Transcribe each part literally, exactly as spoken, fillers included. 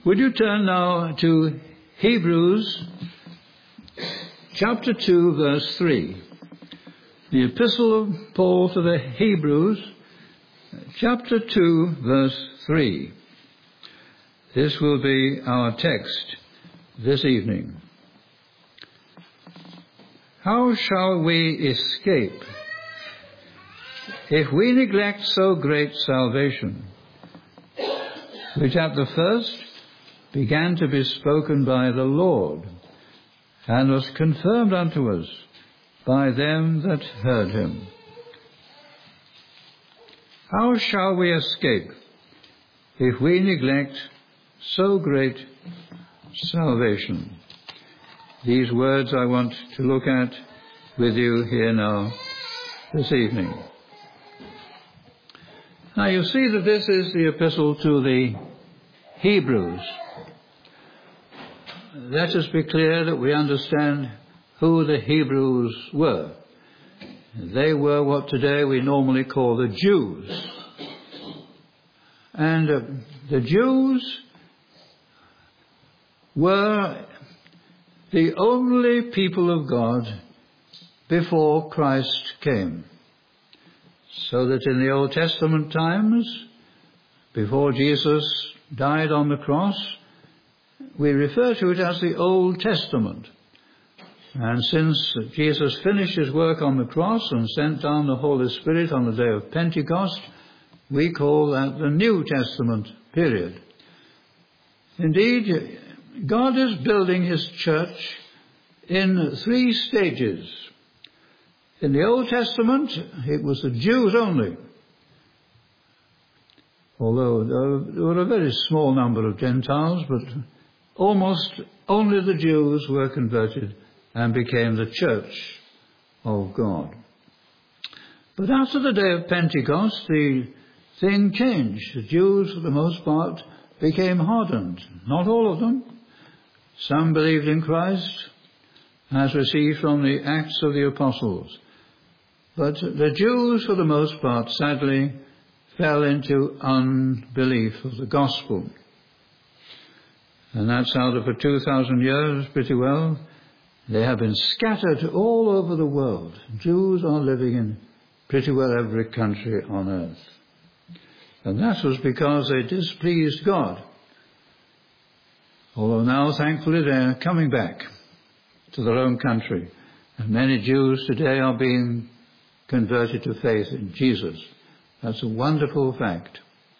Would you turn now to Hebrews chapter two, verse three. The Epistle of Paul to the Hebrews, chapter two, verse three. This will be our text this evening. How shall we escape if we neglect so great salvation, which at the first began to be spoken by the Lord, and was confirmed unto us by them that heard him? How shall we escape if we neglect so great salvation? These words I want to look at with you here now this evening. Now you see that this is the epistle to the Hebrews. Let us be clear that we understand who the Hebrews were. They were what today we normally call the Jews. And uh, the Jews were the only people of God before Christ came. So that in the Old Testament times, before Jesus died on the cross, we refer to it as the Old Testament. And since Jesus finished his work on the cross and sent down the Holy Spirit on the day of Pentecost, we call that the New Testament period. Indeed, God is building his church in three stages. In the Old Testament, it was the Jews only, although there were a very small number of Gentiles, but almost only the Jews were converted and became the church of God. But after the day of Pentecost, the thing changed. The Jews, for the most part, became hardened. Not all of them. Some believed in Christ, as received from the Acts of the Apostles. But the Jews, for the most part, sadly, fell into unbelief of the gospel. And that's how for two thousand years, pretty well, they have been scattered all over the world. Jews are living in pretty well every country on earth. And that was because they displeased God. Although now, thankfully, they're coming back to their own country. And many Jews today are being converted to faith in Jesus. That's a wonderful fact.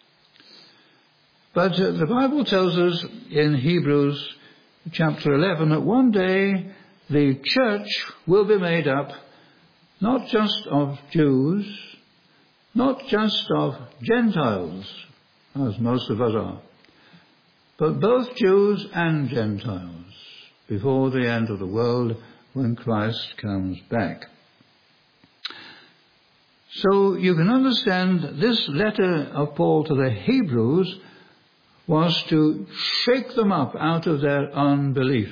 But uh, the Bible tells us in Hebrews chapter eleven that one day the church will be made up not just of Jews, not just of Gentiles, as most of us are, but both Jews and Gentiles before the end of the world when Christ comes back. So you can understand this letter of Paul to the Hebrews was to shake them up out of their unbelief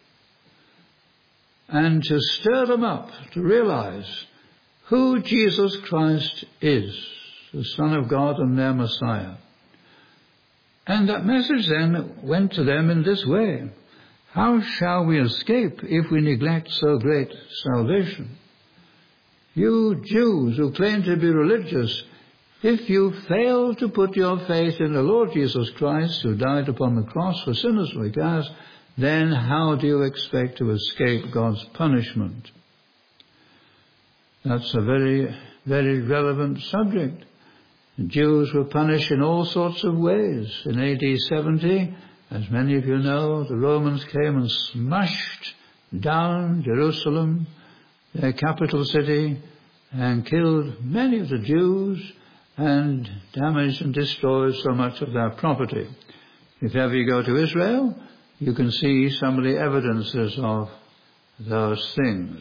and to stir them up to realize who Jesus Christ is, the Son of God and their Messiah. And that message then went to them in this way: how shall we escape if we neglect so great salvation? You Jews who claim to be religious, if you fail to put your faith in the Lord Jesus Christ, who died upon the cross for sinners like us, then how do you expect to escape God's punishment? That's a very, very relevant subject. The Jews were punished in all sorts of ways. In A D seventy, as many of you know, the Romans came and smashed down Jerusalem, their capital city, and killed many of the Jews and damaged and destroyed so much of their property. If ever you go to Israel, you can see some of the evidences of those things.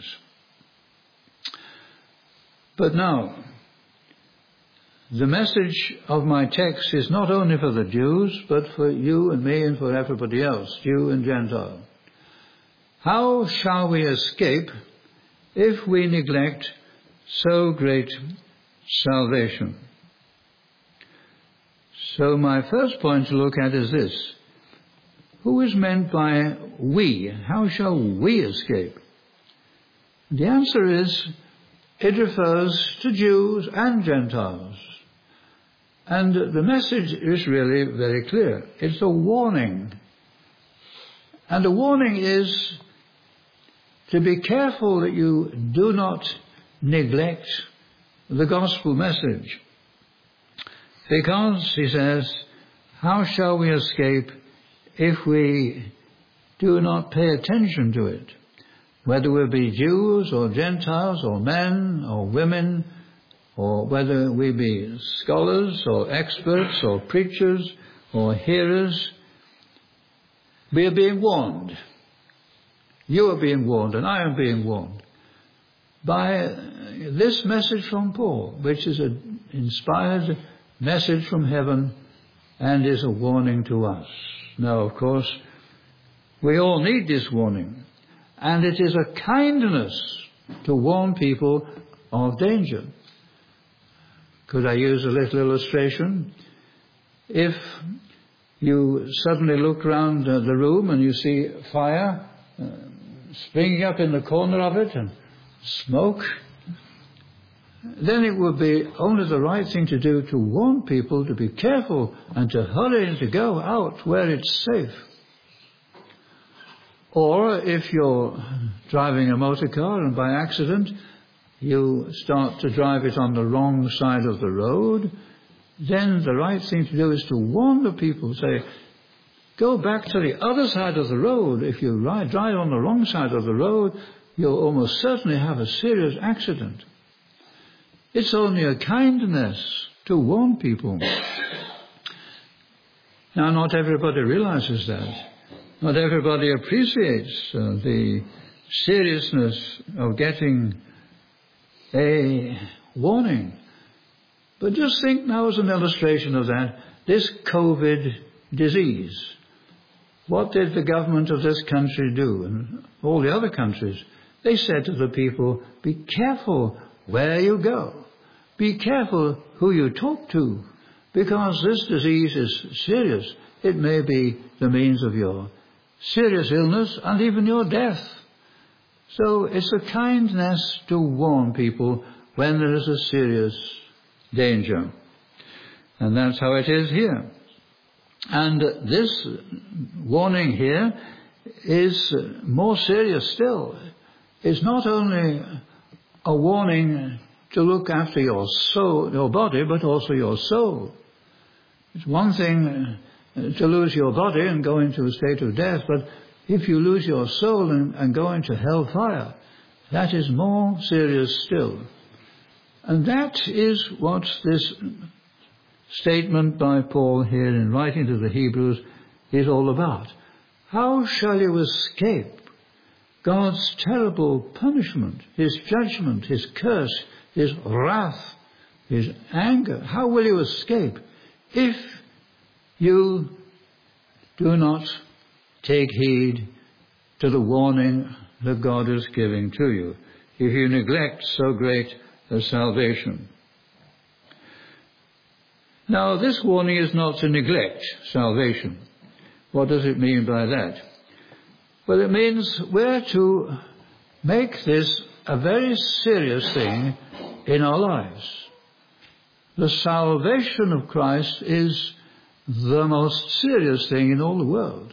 But now, the message of my text is not only for the Jews, but for you and me and for everybody else, Jew and Gentile. How shall we escape if we neglect so great salvation? So my first point to look at is this: who is meant by we? How shall we escape? The answer is, it refers to Jews and Gentiles. And the message is really very clear. It's a warning. And the warning is to be careful that you do not neglect the gospel message. Because, he says, how shall we escape if we do not pay attention to it? Whether we be Jews or Gentiles or men or women, or whether we be scholars or experts or preachers or hearers, we are being warned. You are being warned, and I am being warned by this message from Paul, which is an inspired message from heaven and is a warning to us. Now, of course, we all need this warning. And it is a kindness to warn people of danger. Could I use a little illustration? If you suddenly look around uh, the room and you see fire uh, springing up in the corner of it and smoke, then it would be only the right thing to do to warn people to be careful and to hurry and to go out where it's safe. Or if you're driving a motor car and by accident you start to drive it on the wrong side of the road, then the right thing to do is to warn the people, say, go back to the other side of the road. If you ride, drive on the wrong side of the road, you'll almost certainly have a serious accident. It's only a kindness to warn people. Now, not everybody realizes that. Not everybody appreciates uh, the seriousness of getting a warning. But just think now as an illustration of that, this COVID disease. What did the government of this country do and all the other countries? They said to the people, be careful where you go. Be careful who you talk to, because this disease is serious. It may be the means of your serious illness and even your death. So it's a kindness to warn people when there is a serious danger. And that's how it is here. And this warning here is more serious still. It's not only a warning to look after your soul, your body, but also your soul. It's one thing to lose your body and go into a state of death, but if you lose your soul and, and go into hellfire, that is more serious still. And that is what this statement by Paul here in writing to the Hebrews is all about. How shall you escape God's terrible punishment, His judgment, His curse, His wrath, His anger? How will you escape if you do not take heed to the warning that God is giving to you, if you neglect so great a salvation? Now, this warning is not to neglect salvation. What does it mean by that? Well, it means we're to make this a very serious thing in our lives. The salvation of Christ is the most serious thing in all the world.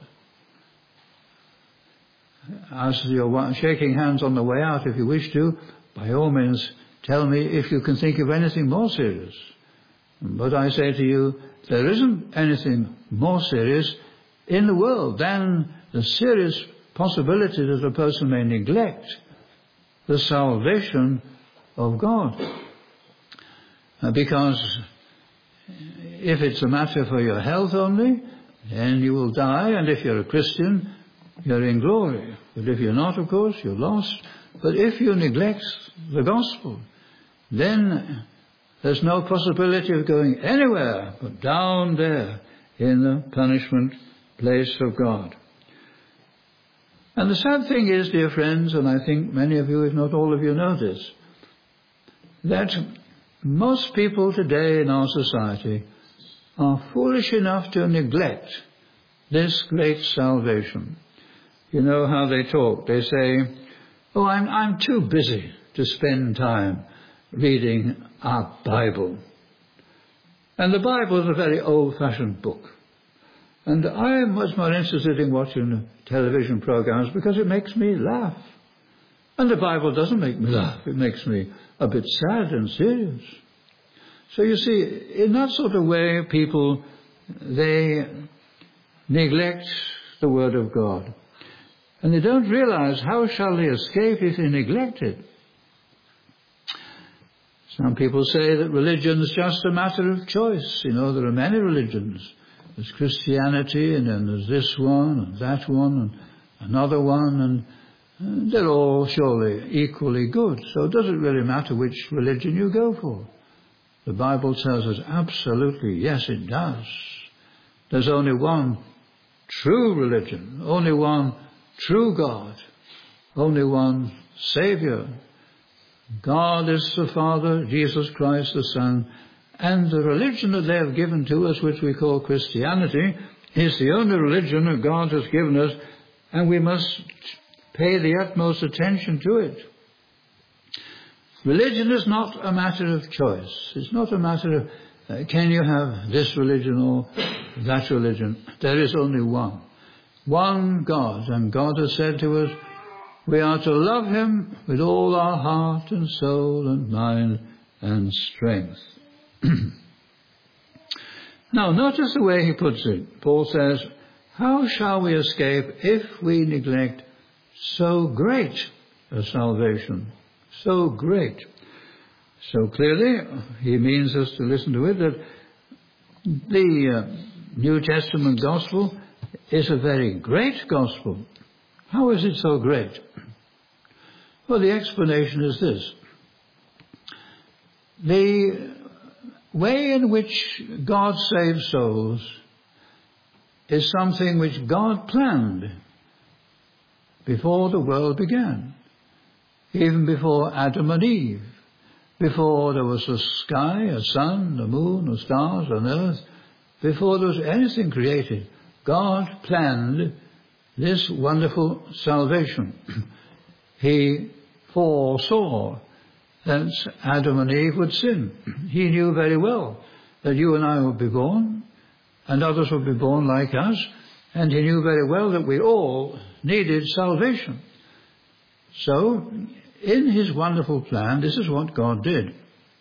As you're shaking hands on the way out, if you wish to, by all means tell me if you can think of anything more serious. But I say to you, there isn't anything more serious in the world than the serious possibility that a person may neglect the salvation of God. Uh, because if it's a matter for your health only, then you will die, and if you're a Christian, you're in glory. But if you're not, of course, you're lost. But if you neglect the gospel, then there's no possibility of going anywhere but down there in the punishment place of God. And the sad thing is, dear friends, and I think many of you, if not all of you, know this, that most people today in our society are foolish enough to neglect this great salvation. You know how they talk. They say, oh, I'm, I'm too busy to spend time reading our Bible. And the Bible is a very old-fashioned book. And I am much more interested in watching television programs because it makes me laugh. And the Bible doesn't make me laugh. It makes me a bit sad and serious. So you see, in that sort of way, people, they neglect the Word of God. And they don't realize how shall they escape if they neglect it. Some people say that religion is just a matter of choice. You know, there are many religions. There's Christianity, and then there's this one, and that one, and another one, and they're all surely equally good. So it doesn't really matter which religion you go for. The Bible tells us absolutely, yes, it does. There's only one true religion, only one true God, only one Saviour. God is the Father, Jesus Christ the Son, and the religion that they have given to us, which we call Christianity, is the only religion that God has given us, and we must pay the utmost attention to it. Religion is not a matter of choice. It's not a matter of, uh, can you have this religion or that religion? There is only one. One God, and God has said to us, we are to love Him with all our heart and soul and mind and strength. Now, notice the way he puts it. Paul says, how shall we escape if we neglect so great a salvation? So great. So clearly, he means us to listen to it, that the uh, New Testament gospel is a very great gospel. How is it so great? Well, the explanation is this. The way in which God saves souls is something which God planned before the world began, even before Adam and Eve, before there was a sky, a sun, a moon, a stars, an earth, before there was anything created. God planned this wonderful salvation. He foresaw that Adam and Eve would sin. He knew very well that you and I would be born, and others would be born like us, and he knew very well that we all needed salvation. So, in his wonderful plan, this is what God did.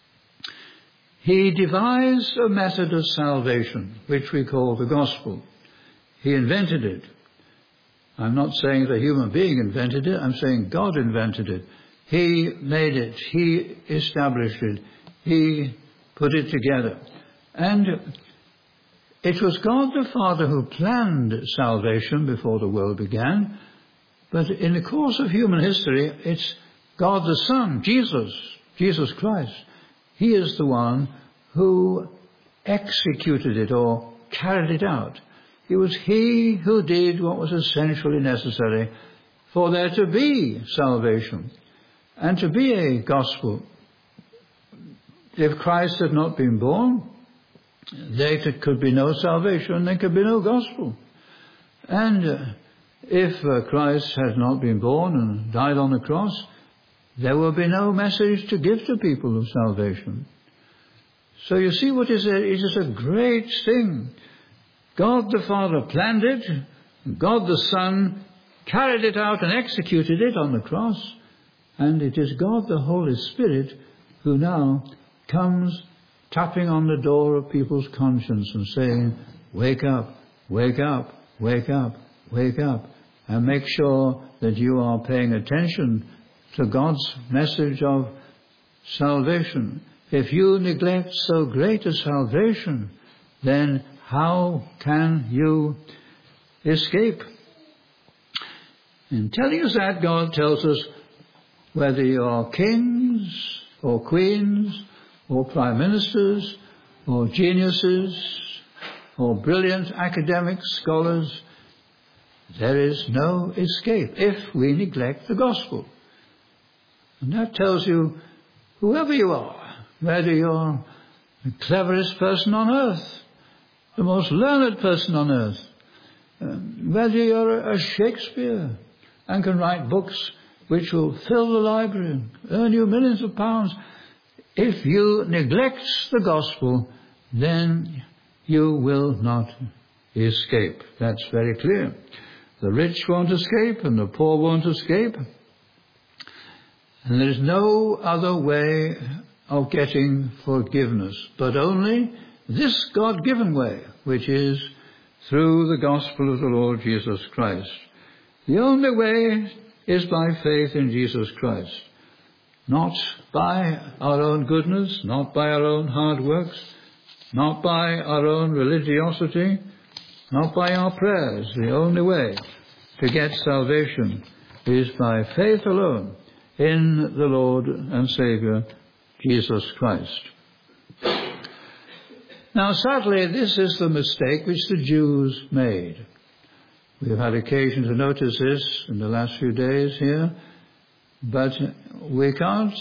He devised a method of salvation, which we call the gospel. He invented it. I'm not saying that a human being invented it, I'm saying God invented it. He made it. He established it. He put it together. And it was God the Father who planned salvation before the world began. But in the course of human history, it's God the Son, Jesus, Jesus Christ. He is the one who executed it or carried it out. It was He who did what was essentially necessary for there to be salvation and to be a gospel. If Christ had not been born, there could be no salvation, there could be no gospel. And uh, if uh, Christ had not been born and died on the cross, there will be no message to give to people of salvation. So you see what is a, it is a great thing. God the Father planned it, God the Son carried it out and executed it on the cross, and it is God the Holy Spirit who now comes tapping on the door of people's conscience and saying, wake up, wake up, wake up, wake up, and make sure that you are paying attention to God's message of salvation. If you neglect so great a salvation, then how can you escape? In telling us that, God tells us whether you are kings or queens or prime ministers or geniuses or brilliant academic scholars, there is no escape if we neglect the gospel. And that tells you, whoever you are, whether you're the cleverest person on earth, the most learned person on earth, Um, whether you're a Shakespeare and can write books which will fill the library and earn you millions of pounds, if you neglect the gospel, then you will not escape. That's very clear. The rich won't escape and the poor won't escape. And there is no other way of getting forgiveness, but only this God-given way, which is through the gospel of the Lord Jesus Christ. The only way is by faith in Jesus Christ. Not by our own goodness, not by our own hard works, not by our own religiosity, not by our prayers. The only way to get salvation is by faith alone in the Lord and Saviour, Jesus Christ. Now, sadly, this is the mistake which the Jews made. We have had occasion to notice this in the last few days here, but we can't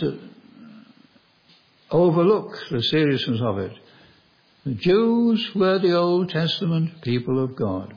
overlook the seriousness of it. The Jews were the Old Testament people of God.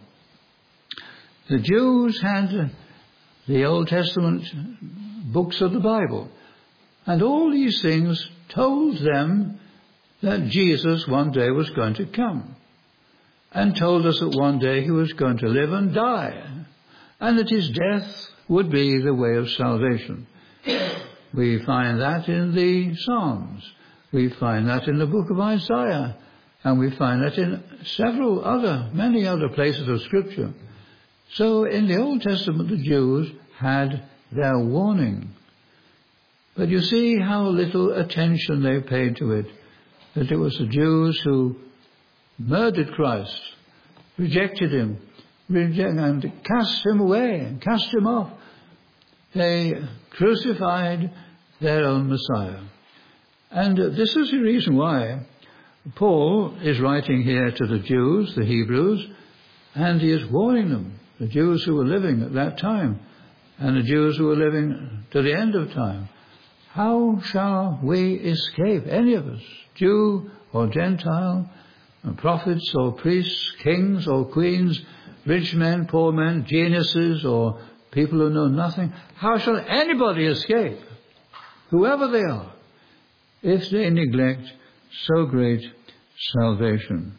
The Jews had the Old Testament books of the Bible, and all these things told them that Jesus one day was going to come, and told us that one day he was going to live and die, and that his death would be the way of salvation. We find that in the Psalms. We find that in the book of Isaiah. And we find that in several other, many other places of Scripture. So in the Old Testament, the Jews had their warning. But you see how little attention they paid to it. That it was the Jews who murdered Christ, rejected him, reject, and cast him away, and cast him off. They crucified their own Messiah. And this is the reason why Paul is writing here to the Jews, the Hebrews, and he is warning them, the Jews who were living at that time, and the Jews who were living to the end of time. How shall we escape, any of us, Jew or Gentile, prophets or priests, kings or queens, rich men, poor men, geniuses or people who know nothing? How shall anybody escape, whoever they are, if they neglect so great salvation?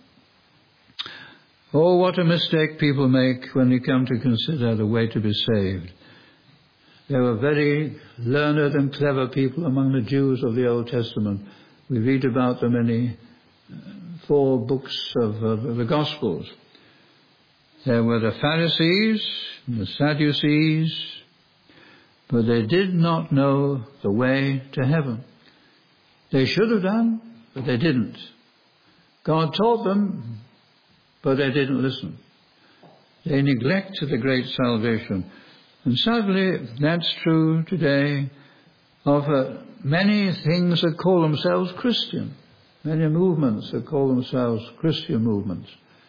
Oh, what a mistake people make when they come to consider the way to be saved. There were very learned and clever people among the Jews of the Old Testament. We read about them in the four books of uh, the Gospels. There were the Pharisees and the Sadducees, but they did not know the way to heaven. They should have done, but they didn't. God taught them, but they didn't listen. They neglected the great salvation. And sadly, that's true today of uh, many things that call themselves Christian. Many movements that call themselves Christian movements.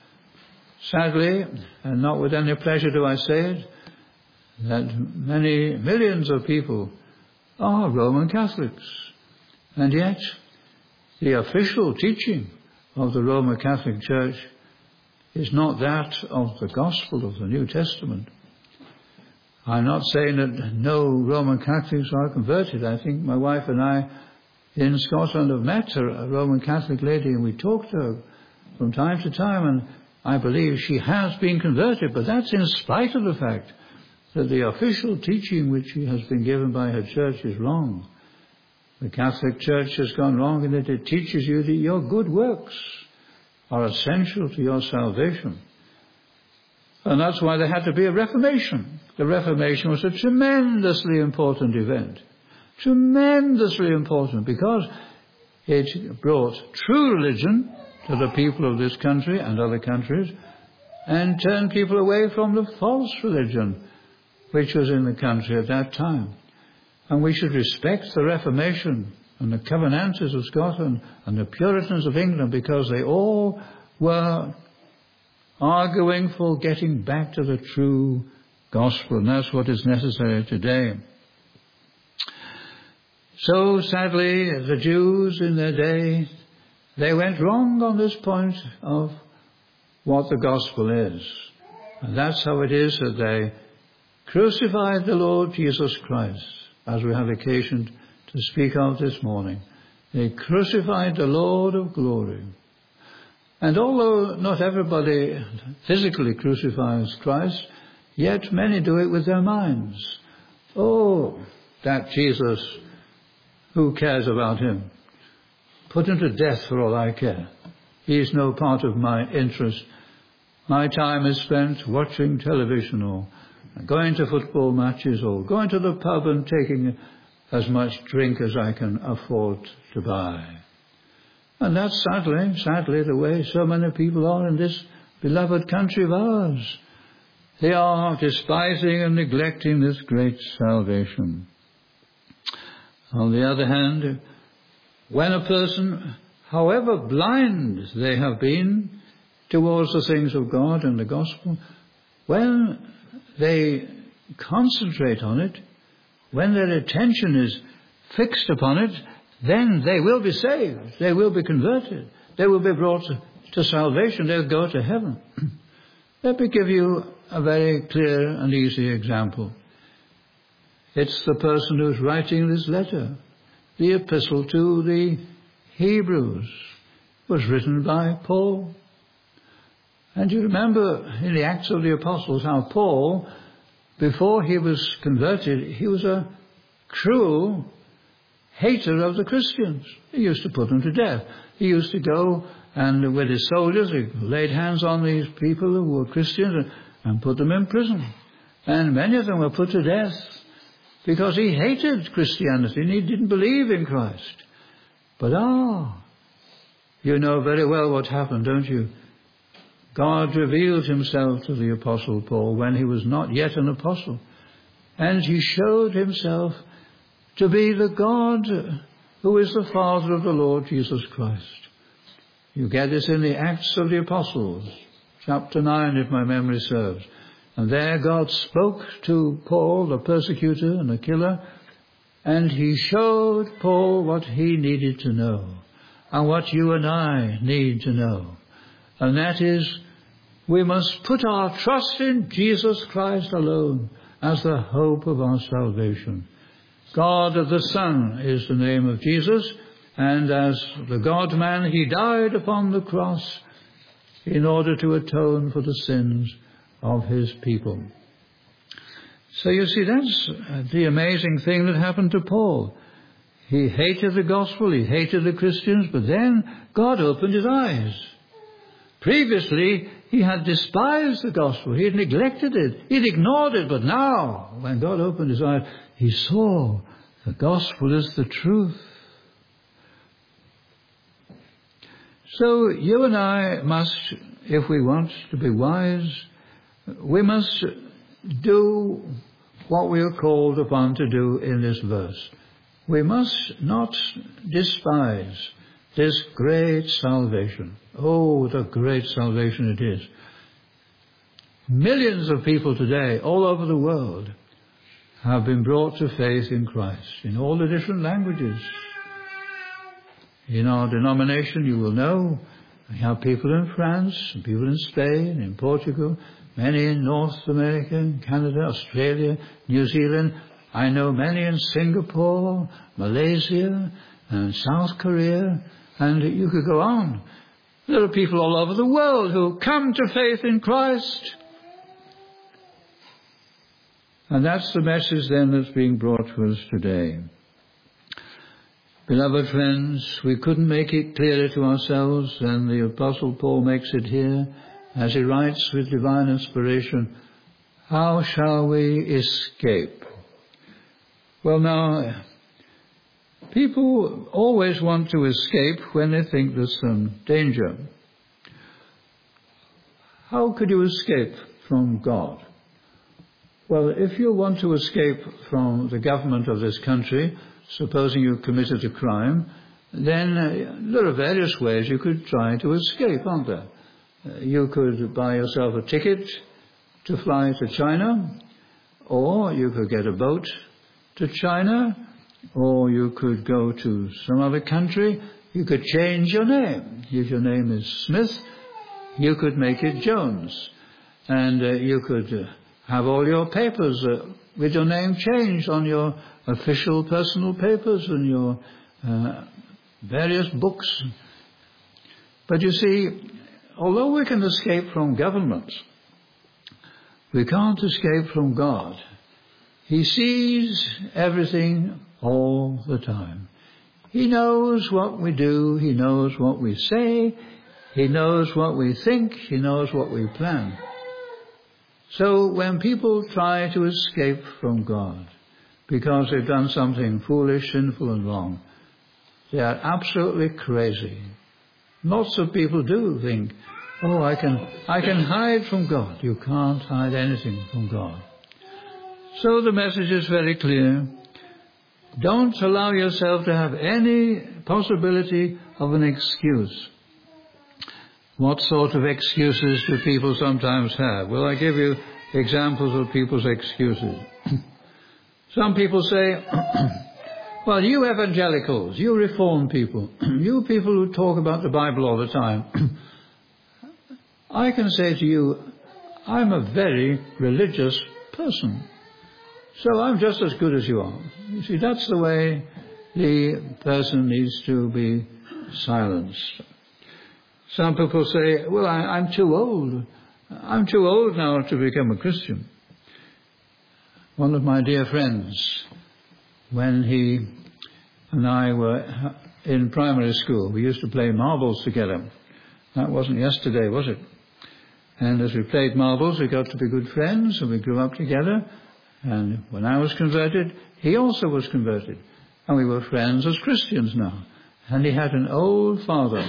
Sadly, and not with any pleasure do I say it, that many millions of people are Roman Catholics. And yet, the official teaching of the Roman Catholic Church is not that of the gospel of the New Testament. I'm not saying that no Roman Catholics are converted. I think my wife and I in Scotland have met her, a Roman Catholic lady, and we talked to her from time to time, and I believe she has been converted, but that's in spite of the fact that the official teaching which she has been given by her church is wrong. The Catholic Church has gone wrong in that it teaches you that your good works are essential to your salvation. And that's why there had to be a Reformation. The Reformation was a tremendously important event. Tremendously important, because it brought true religion to the people of this country and other countries, and turned people away from the false religion which was in the country at that time. And we should respect the Reformation and the Covenanters of Scotland and the Puritans of England, because they all were arguing for getting back to the true gospel, and that's what is necessary today. So sadly, the Jews in their day, they went wrong on this point of what the gospel is. And that's how it is that they crucified the Lord Jesus Christ, as we have occasion to speak of this morning. They crucified the Lord of glory. And although not everybody physically crucifies Christ, yet many do it with their minds. Oh, that Jesus, who cares about him? Put him to death for all I care. He is no part of my interest. My time is spent watching television or going to football matches or going to the pub and taking as much drink as I can afford to buy. And that's sadly, sadly the way so many people are in this beloved country of ours. They are despising and neglecting this great salvation. On the other hand, when a person, however blind they have been towards the things of God and the gospel, when they concentrate on it, when their attention is fixed upon it, then they will be saved. They will be converted. They will be brought to, to salvation. They'll go to heaven. Let me give you a very clear and easy example. It's the person who's writing this letter. The epistle to the Hebrews was written by Paul. And you remember in the Acts of the Apostles how Paul, before he was converted, he was a cruel hater of the Christians. He used to put them to death. He used to go and with his soldiers, he laid hands on these people who were Christians and, and put them in prison. And many of them were put to death because he hated Christianity and he didn't believe in Christ. But ah, you know very well what happened, don't you? God revealed himself to the Apostle Paul when he was not yet an apostle. And he showed himself to be the God who is the Father of the Lord Jesus Christ. You get this in the Acts of the Apostles, chapter nine, if my memory serves. And there God spoke to Paul, the persecutor and the killer, and he showed Paul what he needed to know, and what you and I need to know. And that is, we must put our trust in Jesus Christ alone as the hope of our salvation. God of the Son is the name of Jesus, and as the God-man, he died upon the cross in order to atone for the sins of his people. So you see, that's the amazing thing that happened to Paul. He hated the gospel, he hated the Christians, but then God opened his eyes. Previously, he had despised the gospel, he had neglected it, he had ignored it, but now, when God opened his eyes, he saw the gospel is the truth. So you and I must, if we want to be wise, we must do what we are called upon to do in this verse. We must not despise this great salvation. Oh, the great salvation it is. Millions of people today, all over the world, have been brought to faith in Christ in all the different languages. In our denomination, you will know, we have people in France, people in Spain, in Portugal, many in North America, Canada, Australia, New Zealand. I know many in Singapore, Malaysia, and South Korea, and you could go on. There are people all over the world who come to faith in Christ. And that's the message then that's being brought to us today. Beloved friends, we couldn't make it clearer to ourselves than the Apostle Paul makes it here, as he writes with divine inspiration, how shall we escape? Well now, people always want to escape when they think there's some danger. How could you escape from God? Well, if you want to escape from the government of this country, supposing you committed a crime, then uh, there are various ways you could try to escape, aren't there? Uh, you could buy yourself a ticket to fly to China, or you could get a boat to China, or you could go to some other country. You could change your name. If your name is Smith, you could make it Jones. And uh, you could uh, have all your papers uh, with your name changed on your official personal papers and your uh, various books. But you see, although we can escape from government, we can't escape from God. He sees everything all the time. He knows what we do. He knows what we say. He knows what we think. He knows what we plan. So when people try to escape from God because they've done something foolish, sinful and wrong, they are absolutely crazy. Lots of people do think, oh, I can, I can hide from God. You can't hide anything from God. So the message is very clear. Don't allow yourself to have any possibility of an excuse. What sort of excuses do people sometimes have? Well, I give you examples of people's excuses. Some people say, well, you evangelicals, you reformed people, you people who talk about the Bible all the time, I can say to you, I'm a very religious person. So I'm just as good as you are. You see, that's the way the person needs to be silenced. Some people say, well, I, I'm too old. I'm too old now to become a Christian. One of my dear friends, when he and I were in primary school, we used to play marbles together. That wasn't yesterday, was it? And as we played marbles, we got to be good friends, and we grew up together. And when I was converted, he also was converted. And we were friends as Christians now. And he had an old father,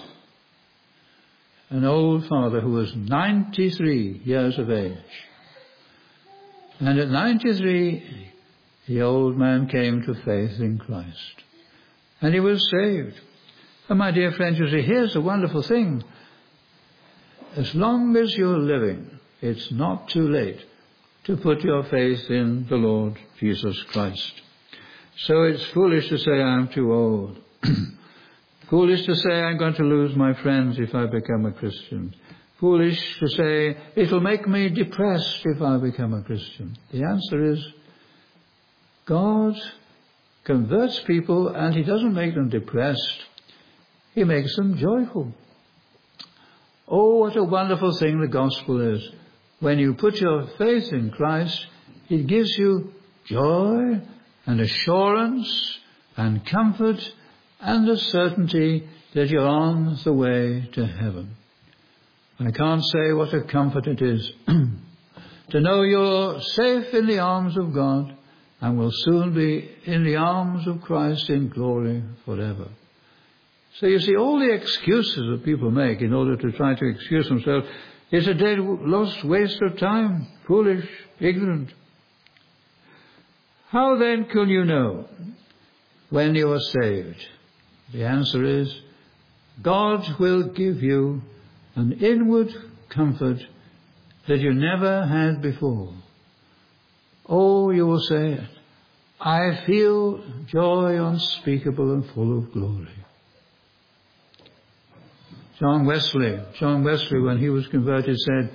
an old father who was ninety-three years of age. And at ninety-three, the old man came to faith in Christ. And he was saved. And my dear friends, you see, here's a wonderful thing. As long as you're living, it's not too late to put your faith in the Lord Jesus Christ. So it's foolish to say I'm too old. Foolish to say I'm going to lose my friends if I become a Christian. Foolish to say it'll make me depressed if I become a Christian. The answer is God converts people and He doesn't make them depressed. He makes them joyful. Oh, what a wonderful thing the gospel is. When you put your faith in Christ, it gives you joy and assurance and comfort and the certainty that you're on the way to heaven. I can't say what a comfort it is to know you're safe in the arms of God and will soon be in the arms of Christ in glory forever. So you see, all the excuses that people make in order to try to excuse themselves is a dead, lost waste of time, foolish, ignorant. How then can you know when you are saved? The answer is, God will give you an inward comfort that you never had before. Oh, you will say, I feel joy unspeakable and full of glory. John Wesley, John Wesley, when he was converted, said,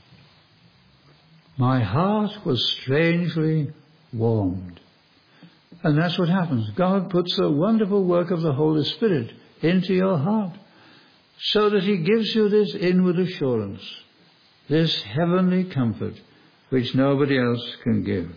my heart was strangely warmed. And that's what happens. God puts the wonderful work of the Holy Spirit into your heart so that He gives you this inward assurance, this heavenly comfort, which nobody else can give.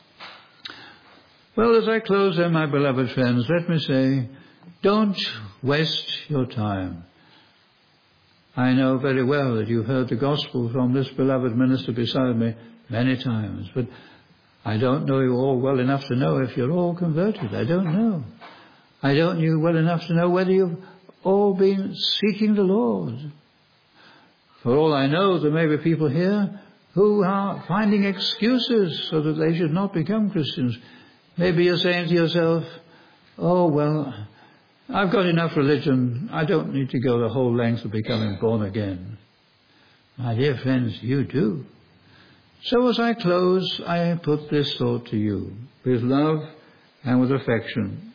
Well, as I close then, my beloved friends, let me say, don't waste your time. I know very well that you've heard the gospel from this beloved minister beside me many times, but I don't know you all well enough to know if you're all converted. I don't know. I don't know you well enough to know whether you've all been seeking the Lord. For all I know, there may be people here who are finding excuses so that they should not become Christians. Maybe you're saying to yourself, oh, well, I've got enough religion. I don't need to go the whole length of becoming born again. My dear friends, you do. So as I close, I put this thought to you with love and with affection.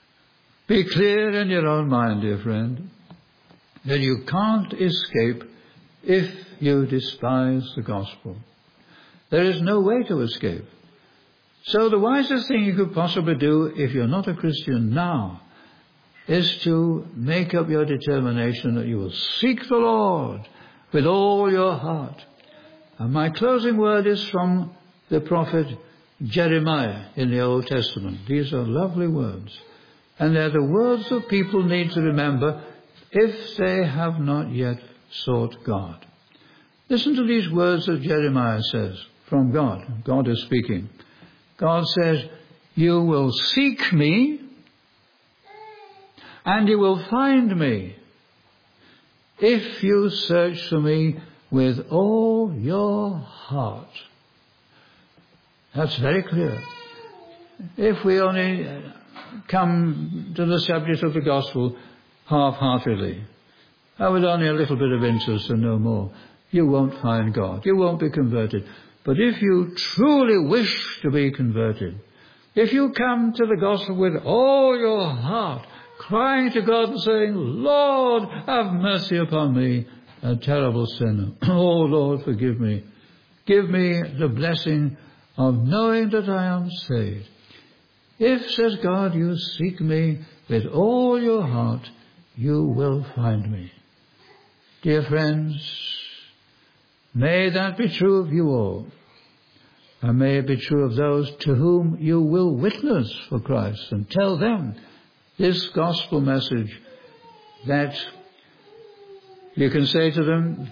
Be clear in your own mind, dear friend, that you can't escape if you despise the gospel. There is no way to escape. So the wisest thing you could possibly do if you're not a Christian now is to make up your determination that you will seek the Lord with all your heart. And my closing word is from the prophet Jeremiah in the Old Testament. These are lovely words. And they're the words that people need to remember if they have not yet sought God. Listen to these words that Jeremiah says from God. God is speaking. God says, you will seek me and you will find me if you search for me with all your heart. That's very clear. If we only come to the subject of the gospel half-heartedly, with only a little bit of interest and no more, you won't find God. You won't be converted. But if you truly wish to be converted, if you come to the gospel with all your heart, crying to God and saying, Lord, have mercy upon me, a terrible sinner. Oh, Lord, forgive me. Give me the blessing of knowing that I am saved. If, says God, you seek me with all your heart, you will find me. Dear friends, may that be true of you all. And may it be true of those to whom you will witness for Christ and tell them this gospel message, that you can say to them,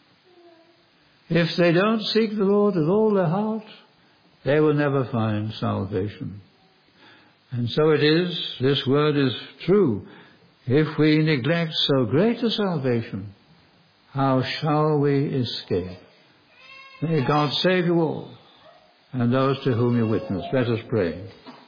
if they don't seek the Lord with all their heart, they will never find salvation. And so it is, this word is true. If we neglect so great a salvation, how shall we escape? May God save you all, and those to whom you witness. Let us pray.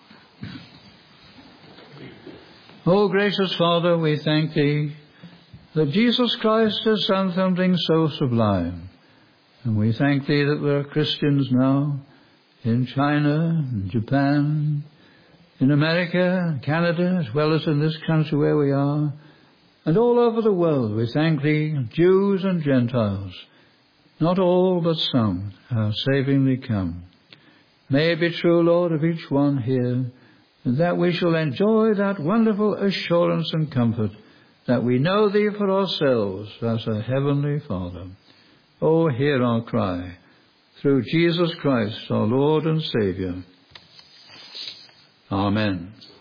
O gracious Father, we thank Thee that Jesus Christ has done something so sublime. And we thank Thee that there are Christians now in China, in Japan, in America, Canada, as well as in this country where we are, and all over the world. We thank Thee, Jews and Gentiles, not all but some, are savingly come. May it be true, Lord, of each one here, that we shall enjoy that wonderful assurance and comfort that we know Thee for ourselves as a heavenly Father. Oh, hear our cry, through Jesus Christ, our Lord and Saviour. Amen.